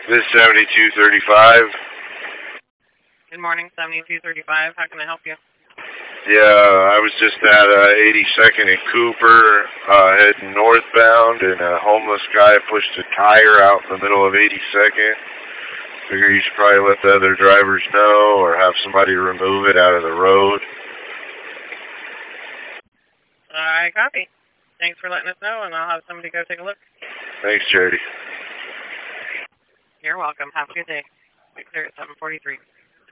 This 7235. Good morning, 7235. How can I help you? Yeah, I was just at 82nd and Cooper, heading northbound, and a homeless guy pushed a tire out in the middle of 82nd. Figure you should probably let the other drivers know or have somebody remove it out of the road. All right, copy. Thanks for letting us know, and I'll have somebody go take a look. Thanks, Charity. You're welcome. Have a good day. 743.